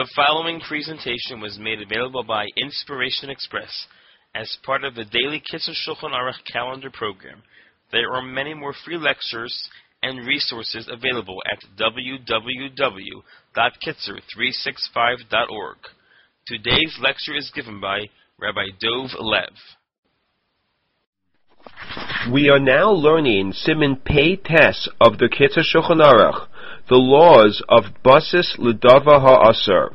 The following presentation was made available by Inspiration Express as part of the daily Kitzur Shulchan Aruch calendar program. There are many more free lectures and resources available at www.kitzur365.org. Today's lecture is given by Rabbi Dov Lev. We are now learning Siman Pei Tes of the Kitzur Shulchan Aruch, the laws of Basis L'Davar HaAsur.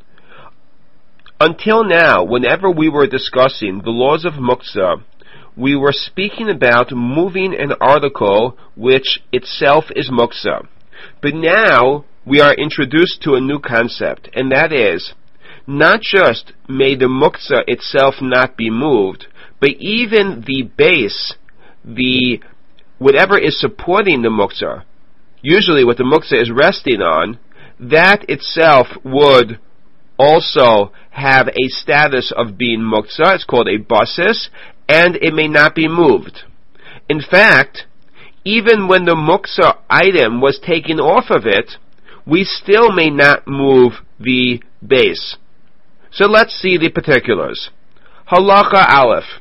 Until now, whenever we were discussing the laws of Muktzah, we were speaking about moving an article which itself is Muktzah. But now we are introduced to a new concept, and that is, not just may the Muktzah itself not be moved, but even the base, whatever is supporting the Muktzah, usually what the Muktzah is resting on, that itself would also have a status of being Muktzah. It's called a basis, and it may not be moved. In fact, even when the Muktzah item was taken off of it, we still may not move the base. So let's see the particulars. Halacha Aleph.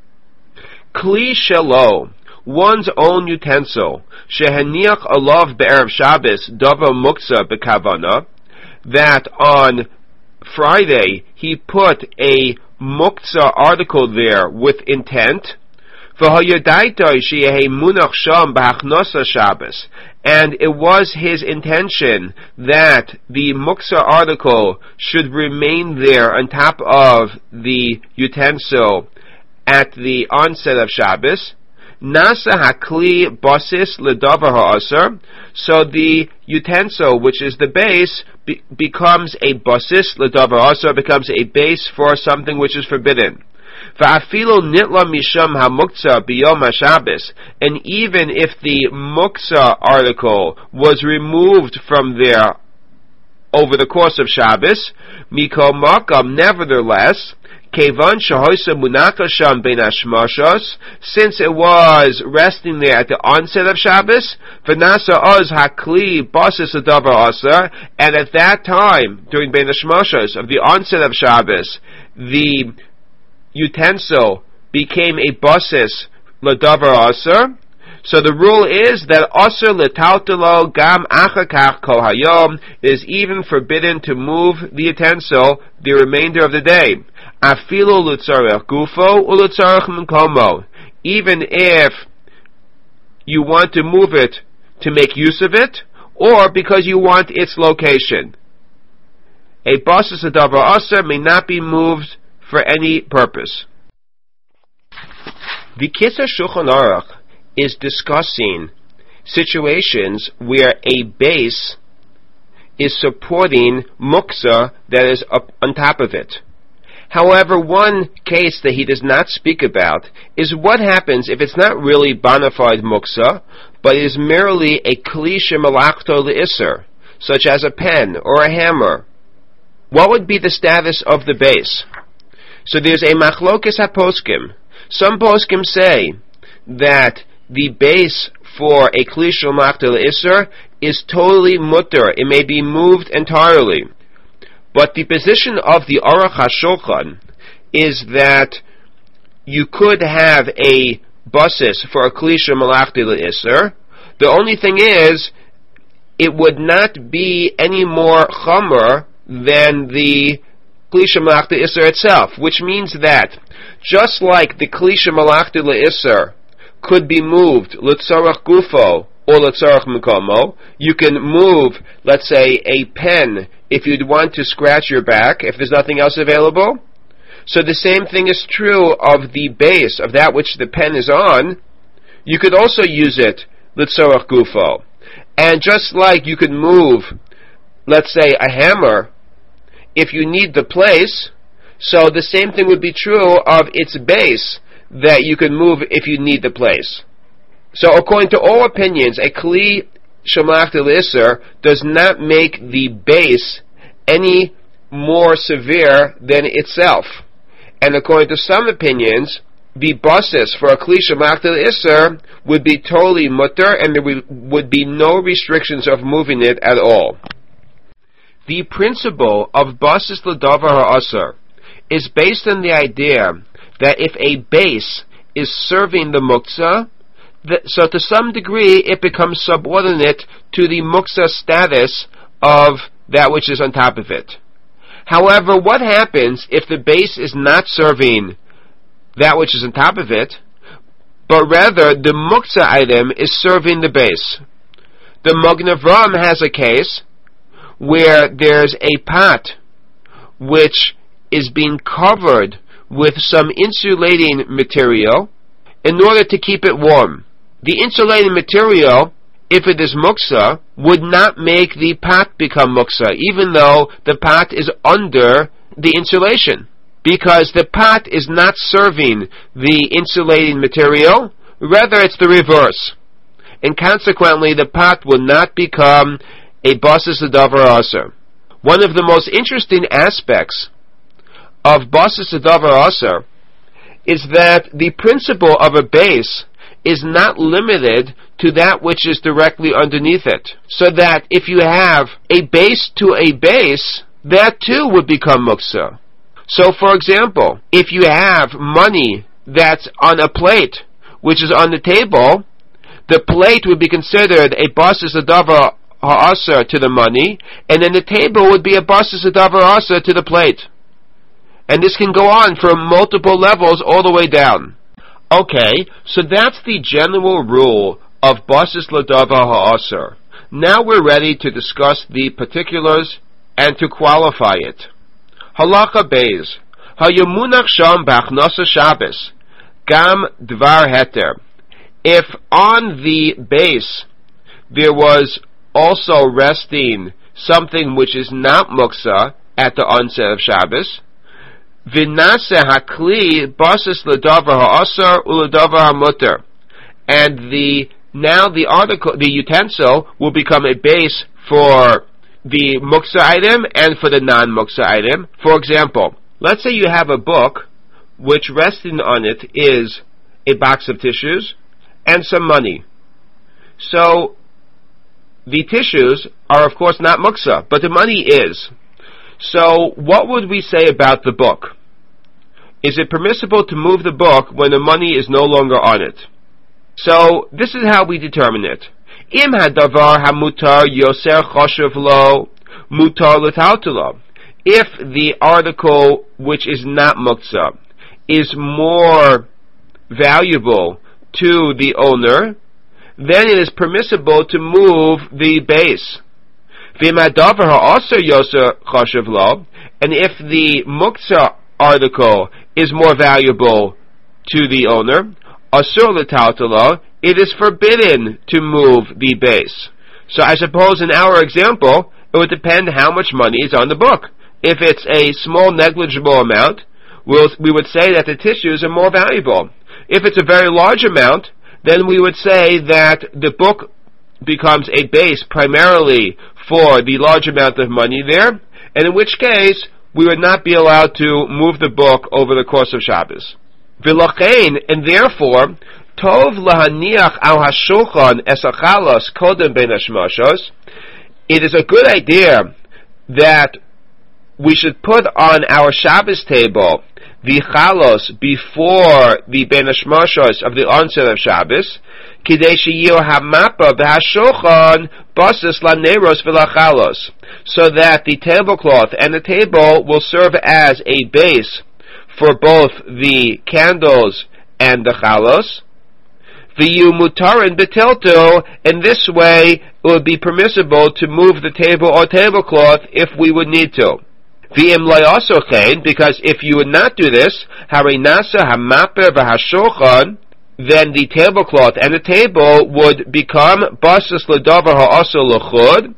Kli shelo, one's own utensil, shehaniach alav be'erev Shabbos davar muktzah bekavana, that on Friday he put a muktzah article there with intent, v'hayadaitoi sheyehi munach sham b'hachnosa Shabbos, and it was his intention that the muktzah article should remain there on top of the utensil at the onset of Shabbos. Nasa hakli basis l'davar ha'asur, so the utensil, which is the base, becomes a basis l'davar ha'asur, becomes a base for something which is forbidden. Va'afilu nitla misham ha'muktzah biyom ha'Shabbos, and even if the muktzah article was removed from there over the course of Shabbos, mikol makam, nevertheless, Kevan shahoisa munaka sham ben hashmashos, since it was resting there at the onset of Shabbos, v'nasa oz hakli basis l'davar asur, and at that time, during ben hashmashos of the onset of Shabbos, the utensil became a basis l'davar asur. So the rule is that asur l'taltalo gam achakach kol hayom, is even forbidden to move the utensil the remainder of the day. Afilu l'tzarech gufo u'l'tzarech minkomo, even if you want to move it to make use of it, or because you want its location. A basis l'davar asur may not be moved for any purpose. The Kitzur Shulchan Aruch is discussing situations where a base is supporting muktzah that is up on top of it. However, one case that he does not speak about is what happens if it's not really bona fide muktzah, but is merely a kli shemalachto le'isur, such as a pen or a hammer. What would be the status of the base? So there's a machlokes haposkim. Some poskim say that the base for a kli shemalachto le'isur is totally mutter. It may be moved entirely. But the position of the Aruch HaShulchan is that you could have a basis for a kli shemalachto le'isur. The only thing is, it would not be any more chomer than the kli shemalachto le'isur itself, which means that just like the kli shemalachto le'isur could be moved l'tzarech gufo or l'tzarech minkomo, you can move, let's say, a pen if you'd want to scratch your back, if there's nothing else available. So the same thing is true of the base of that which the pen is on. You could also use it l'tzarech gufo. And just like you could move, let's say, a hammer if you need the place, so the same thing would be true of its base, that you could move if you need the place. So according to all opinions, a kli shemalachto le'isur does not make the base any more severe than itself. And according to some opinions, the basis for a kli shemalachto le'isur would be totally mutter, and there would be no restrictions of moving it at all. The principle of basis l'davar ha'asar is based on the idea that if a base is serving the muktzah, so to some degree it becomes subordinate to the muktzah status of that which is on top of it. However, what happens if the base is not serving that which is on top of it, but rather the muktzah item is serving the base? The Magen Avraham has a case where there's a pot which is being covered with some insulating material in order to keep it warm. The insulating material, if it is muktzah, would not make the pot become muktzah, even though the pot is under the insulation, because the pot is not serving the insulating material, rather it's the reverse. And consequently, the pot will not become a basis l'davar asar. One of the most interesting aspects of basis l'davar asar is that the principle of a base is not limited to that which is directly underneath it. So that if you have a base to a base, that too would become muktzah. So for example, if you have money that's on a plate, which is on the table, the plate would be considered a basis l'davar ha'asar to the money, and then the table would be a basis l'davar ha'asar to the plate. And this can go on from multiple levels all the way down. Okay, so that's the general rule of basis l'davar ha'asar. Now we're ready to discuss the particulars and to qualify it. Halacha beis, hayamunach sham b'achnasa Shabbos, gam dvar heter. If on the base there was also resting something which is not muktzah at the onset of Shabbos, Vinase hakli basis l'davar ha'asar u'ledavar ha'muter, and the utensil will become a base for the muktzah item and for the non-muktzah item. For example, let's say you have a book which resting on it is a box of tissues and some money. So the tissues are of course not muktzah, but the money is. So what would we say about the book? Is it permissible to move the book when the money is no longer on it? So this is how we determine it. Im hadavar hamutar yoser choshev lo mutar l'taltalo. If the article which is not muktzah is more valuable to the owner, then it is permissible to move the base. V'im hadavar ha'asar yoser choshev lo, and if the muktzah article is more valuable to the owner, asur l'taltalo, it is forbidden to move the base. So I suppose in our example, it would depend how much money is on the book. If it's a small negligible amount, we would say that the tissues are more valuable. If it's a very large amount, then we would say that the book becomes a base primarily for the large amount of money there, and in which case we would not be allowed to move the book over the course of Shabbos. V'lachein, and therefore, tov lahaniach al hashulchan es achalos kodem ben hashmashos. It is a good idea that we should put on our Shabbos table the chalos before the ben hashmashos of the onset of Shabbos, kidei sheyiu hamapa v'hashulchan basis laneros v'lachalos, so that the tablecloth and the table will serve as a base for both the candles and the chalos. V'yu mutarin betilto, in this way it would be permissible to move the table or tablecloth if we would need to. V'im layasochein, because if you would not do this, harinasa hamaper v'hashulchan, then the tablecloth and the table would become basis l'davar ha'asar l'chud,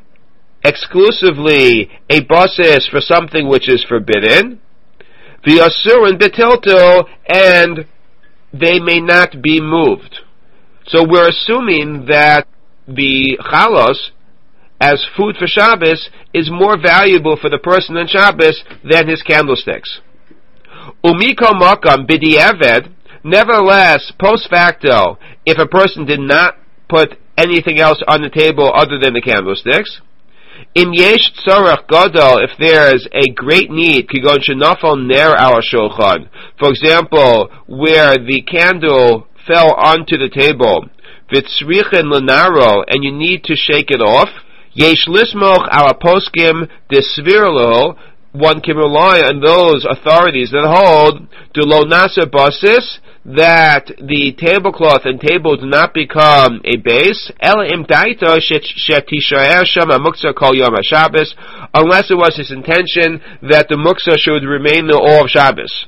exclusively a basis for something which is forbidden, v'asurin betilto, and they may not be moved. So we're assuming that the chalos, as food for Shabbos, is more valuable for the person on Shabbos than his candlesticks. Umiko makam b'di'eved, nevertheless, post facto, if a person did not put anything else on the table other than the candlesticks, Im yesh tzorach gadol, if there's a great need, kigon shenafal ner al shulchan, for example, where the candle fell onto the table, v'tzrichen lenaro, and you need to shake it off, yesh lismoch al poskim desvirlo, one can rely on those authorities that hold dulo nasa basis, that the tablecloth and table do not become a base, ela im daita shetishaer shama muksa kol yom Shabbos, unless it was his intention that the muksa should remain there all of Shabbos.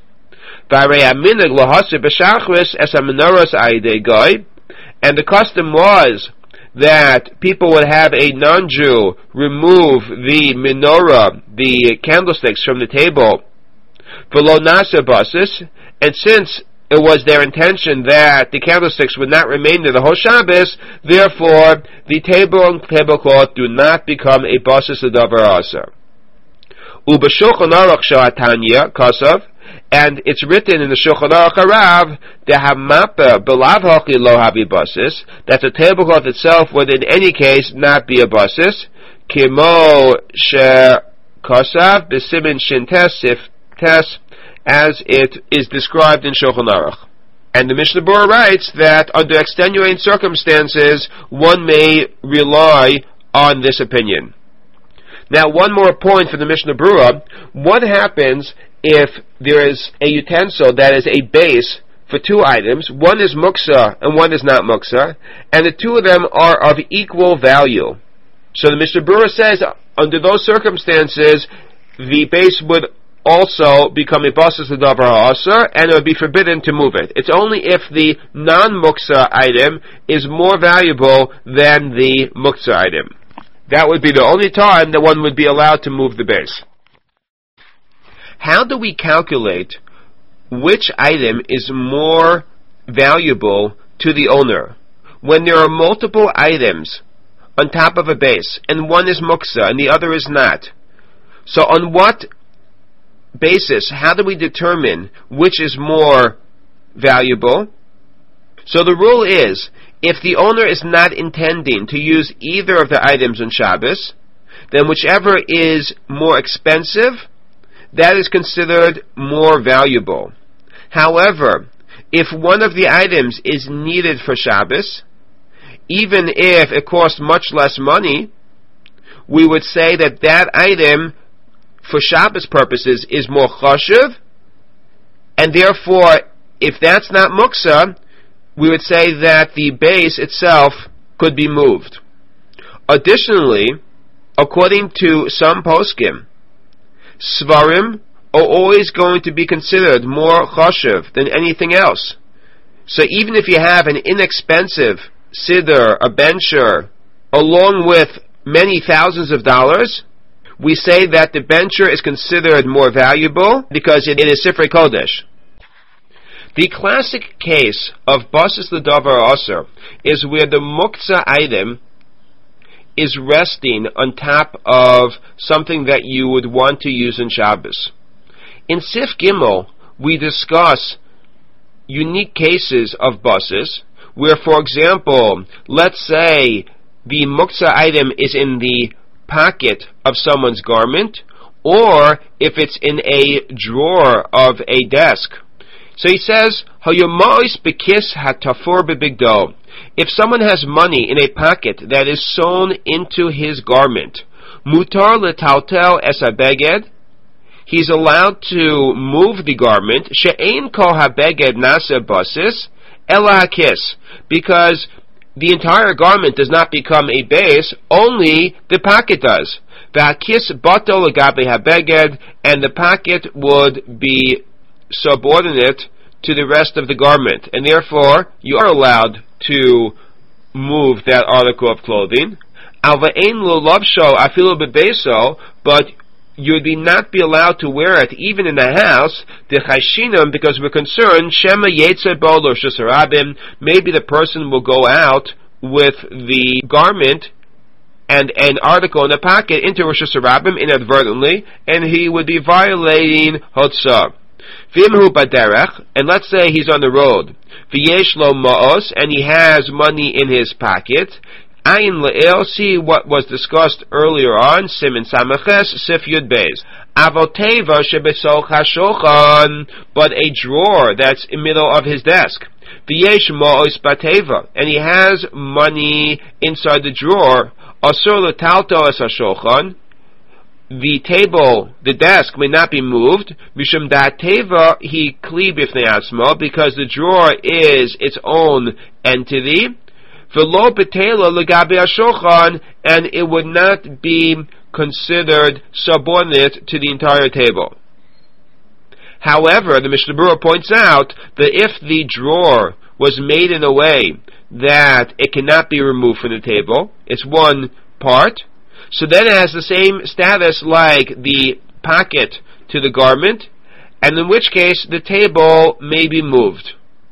And the custom was that people would have a non-Jew remove the menorah, the candlesticks, from the table, v'lo nasa basis, and since it was their intention that the candlesticks would not remain there the whole Shabbos, therefore the table and tablecloth do not become a basis of davar asa. Ubashulchan Aruch Shatanya Kasav, and it's written in the Shulchan Aruch Harav, the Hamapa Belav Hochi Lo Havi Basis, that the tablecloth itself would in any case not be a basis. Kimo She Kasav B'Simin Shin Tes Sif Tes, as it is described in Shulchan Aruch. And the Mishnah Berurah writes that under extenuating circumstances, one may rely on this opinion. Now, one more point for the Mishnah Berurah. What happens if there is a utensil that is a base for two items? One is muksa and one is not muksa, and the two of them are of equal value. So the Mishnah Berurah says, under those circumstances, the base would also become a basis of davar ha'asar, and it would be forbidden to move it. It's only if the non-muksa item is more valuable than the muksa item. That would be the only time that one would be allowed to move the base. How do we calculate which item is more valuable to the owner? When there are multiple items on top of a base, and one is muksa and the other is not. So on what basis, how do we determine which is more valuable? So the rule is, if the owner is not intending to use either of the items on Shabbos, then whichever is more expensive, that is considered more valuable. However, if one of the items is needed for Shabbos, even if it costs much less money, we would say that that item for Shabbos purposes is more chashuv, and therefore, if that's not muksa, we would say that the base itself could be moved. Additionally, according to some poskim, svarim are always going to be considered more chashuv than anything else. So even if you have an inexpensive siddur, a bencher, along with many thousands of dollars, we say that the bencher is considered more valuable because it is Sifrei Kodesh. The classic case of basis l'davar asar is where the muktzah item is resting on top of something that you would want to use in Shabbos. In Sif Gimel, we discuss unique cases of basis where, for example, let's say the muktzah item is in the pocket of someone's garment, or if it's in a drawer of a desk. So he says, "Hayomais bekis hatafur bebigdo." If someone has money in a pocket that is sewn into his garment, mutar letaltel es habeged, he's allowed to move the garment. She'ein kol habeged nasa basis ela hakis, because the entire garment does not become a base, only the pocket does. V'hakis batel legabe habeged, and the pocket would be subordinate to the rest of the garment, and therefore you are allowed to move that article of clothing. Alva'ein lo lavsho afilu bebeso, but you would not be allowed to wear it even in the house, because we're concerned, Shema Yetze Bo Lo Shusarabim, maybe the person will go out with the garment and an article in a pocket into Rosh Hashanah inadvertently, and he would be violating Hotzah. V'imhu baderech, and let's say he's on the road, v'yesh lo ma'os, and he has money in his pocket, Ayin le'el, see what was discussed earlier on, Simin Samaches, Sif Yud Beis. Avoteva shebesoch hashochan, but a drawer that's in the middle of his desk. V'yesh ma'os bateva, and he has money inside the drawer. Asur l'talto es hashochan, the table, the desk may not be moved, mishum da'ateva hi kli b'fnei atzmo, because the drawer is its own entity. V'lo betela legabe hashochan, and it would not be considered subordinate to the entire table. However, the Mishnah Berurah points out that if the drawer was made in a way that it cannot be removed from the table, it's one part, so then it has the same status like the pocket to the garment, and in which case the table may be moved.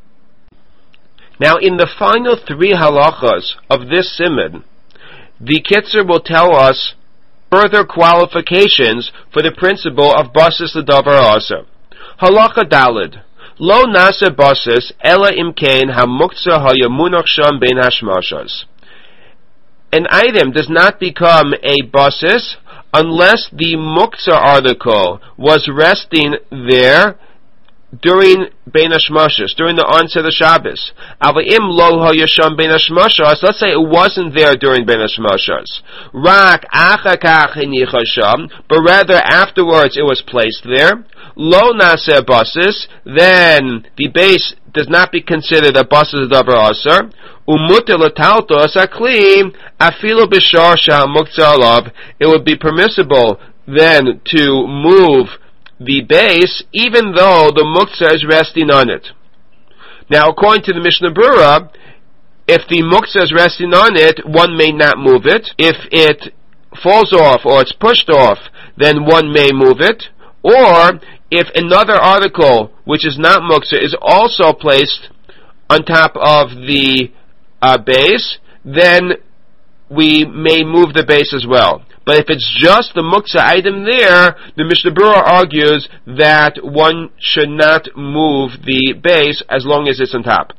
Now, in the final 3 halachas of this simon, the Kitzer will tell us further qualifications for the principle of basis l'davar asa. Halacha dalid. Lo nase basis ela imkein hamuktzah hayamunach sham bein hashmashas. An item does not become a basis unless the muktzah article was resting there during Bein Hashmashas, during the onset of Shabbos. Avim lo hayasham Bein Hashmashas. Let's say it wasn't there during Bein Hashmashas. Rak achakach hinichasham, but rather afterwards it was placed there. Lo naseh basis, then the base does not be considered a basis davar aser. Umuter l'talto asakli afilu b'shar sha'muktzah alav. It would be permissible then to move the base, even though the muktzah is resting on it. Now, according to the Mishnah Berurah, if the muktzah is resting on it, one may not move it. If it falls off or it's pushed off, then one may move it. Or, if another article, which is not muktzah, is also placed on top of the base, then we may move the base as well. But if it's just the muktzah item there, the Mishnah Berurah argues that one should not move the base as long as it's on top.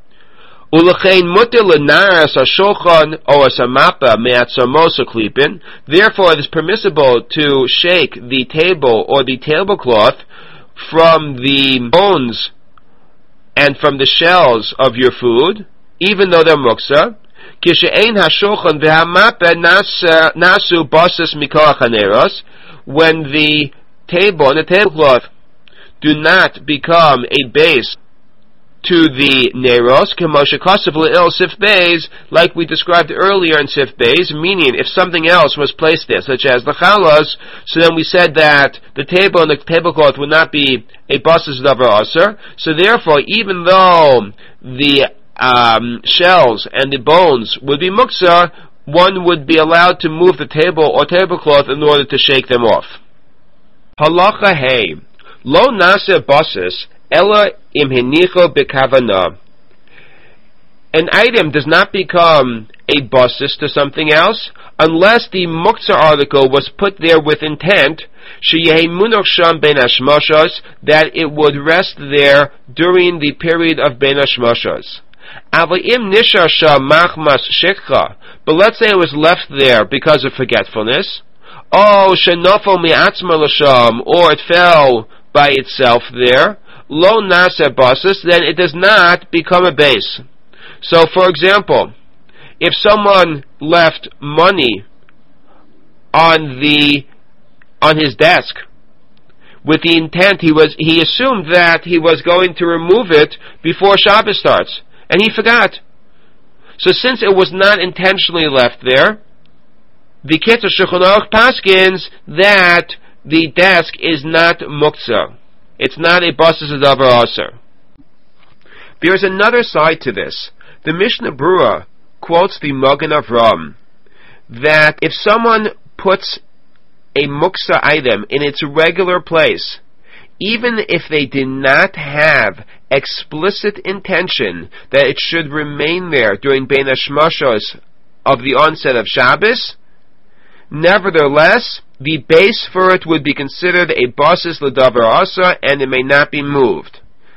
Therefore, it is permissible to shake the table or the tablecloth from the bones and from the shells of your food, even though they're muktzah. When the table and the tablecloth do not become a base to the neros, like we described earlier in Sif Beis, meaning if something else was placed there, such as the chalas, so then we said that the table and the tablecloth would not be a basis davar aser. So therefore, even though the shells and the bones would be muktzah, one would be allowed to move the table or tablecloth in order to shake them off. Halacha hey, lo nase basis ela im hinicho bekavana. An item does not become a basis to something else unless the muktzah article was put there with intent, sheyehi munach sham bein hashmashas, that it would rest there during the period of bein hashmashas. But let's say it was left there because of forgetfulness. Or it fell by itself there. Lo nase basis, then it does not become a base. So, for example, if someone left money on his desk with the intent, he assumed that he was going to remove it before Shabbos starts, and he forgot. So since it was not intentionally left there, the Kitzer Shulchan Aruch paskins that the desk is not muktzah. It's not a basis of davar aser. There is another side to this. The Mishnah Berurah quotes the Magen Avraham that if someone puts a muktzah item in its regular place, even if they did not have explicit intention that it should remain there during Bein Hashmashos of the onset of Shabbos, nevertheless, the base for it would be considered a basis l'davar asa, and it may not be moved.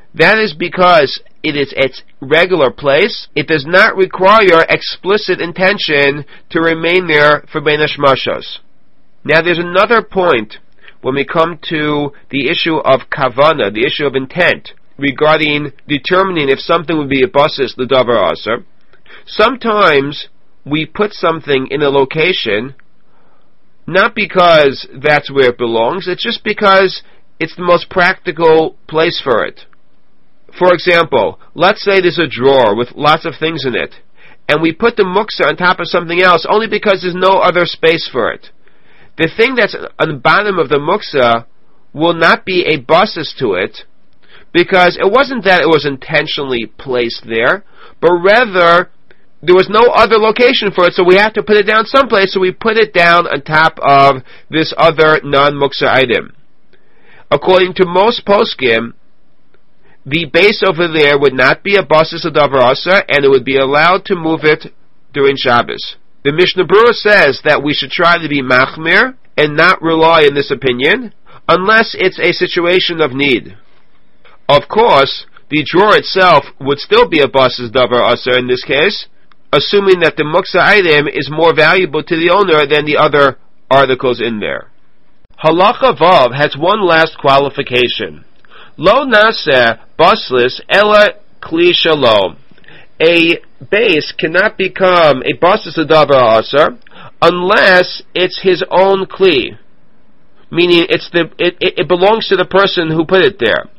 that is because it is its regular place. It does not require explicit intention to remain there for bein hashmashos. Now there's another point when we come to the issue of kavana, the issue of intent, regarding determining if something would be a basis l'davar aser. Sometimes we put something in a location not because that's where it belongs, it's just because it's the most practical place for it. For example, let's say there's a drawer with lots of things in it, and we put the muksa on top of something else only because there's no other space for it. The thing that's on the bottom of the muksa will not be a basis to it, because it wasn't that it was intentionally placed there, but rather there was no other location for it, so we have to put it down someplace, so we put it down on top of this other non-muksa item. According to most poskim, the base over there would not be a basis of davar aser, and it would be allowed to move it during Shabbos. The Mishnah Berurah says that we should try to be machmir and not rely on this opinion, unless it's a situation of need. Of course, the drawer itself would still be a basis davar aser in this case, assuming that the muksa item is more valuable to the owner than the other articles in there. Halacha Vav has one last qualification. Lo naseh baslis ela kli shalom. A base cannot become a basis of davar aser unless it's his own kli, meaning it belongs to the person who put it there.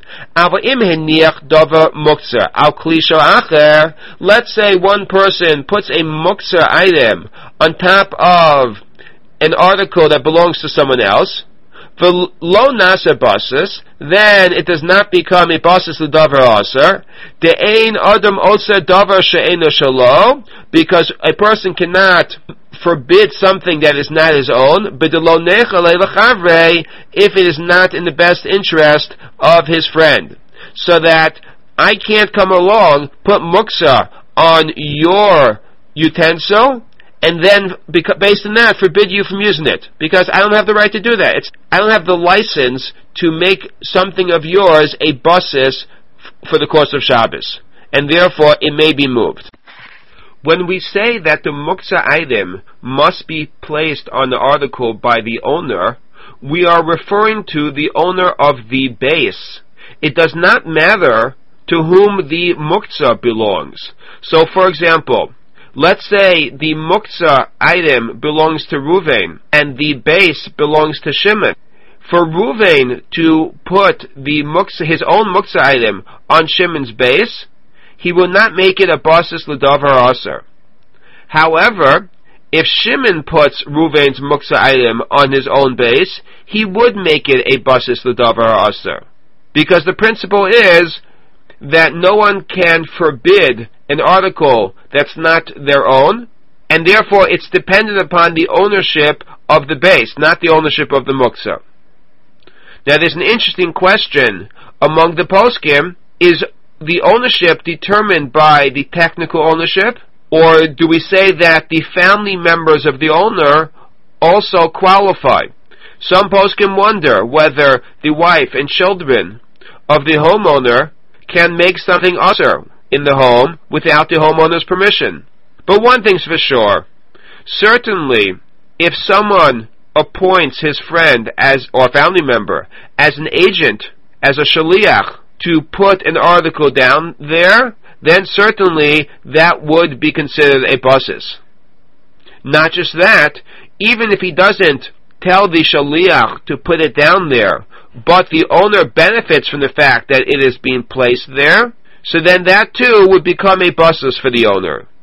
Let's say one person puts a muksa item on top of an article that belongs to someone else, lo nasa basis, then it does not become a basis l'davar aser. De'ein adam osa davar she'eino shalo, because a person cannot forbid something that is not his own, if it is not in the best interest of his friend. So that I can't come along, put muksa on your utensil, and then, based on that, forbid you from using it. Because I don't have the right to do that. I don't have the license to make something of yours a basis for the course of Shabbos. And therefore, it may be moved. When we say that the muksa item must be placed on the article by the owner, we are referring to the owner of the base. It does not matter to whom the muksa belongs. So, for example, let's say the muksa item belongs to Ruvain, and the base belongs to Shimon. For Ruvain to put his own muksa item on Shimon's base, he will not make it a basis l'davar aser. However, if Shimon puts Ruvain's muksa item on his own base, he would make it a basis l'davar aser. Because the principle is that no one can forbid an article that's not their own, and therefore it's dependent upon the ownership of the base, not the ownership of the muksa. Now there's an interesting question among the poskim: is the ownership determined by the technical ownership, or do we say that the family members of the owner also qualify? Some poskim wonder whether the wife and children of the homeowner can make something aser in the home without the homeowner's permission. But one thing's for sure: certainly, if someone appoints his friend or family member as an agent, as a shaliach, to put an article down there, then certainly that would be considered a basis. Not just that, even if he doesn't tell the shaliach to put it down there, but the owner benefits from the fact that it is being placed there, so then that too would become a basis for the owner.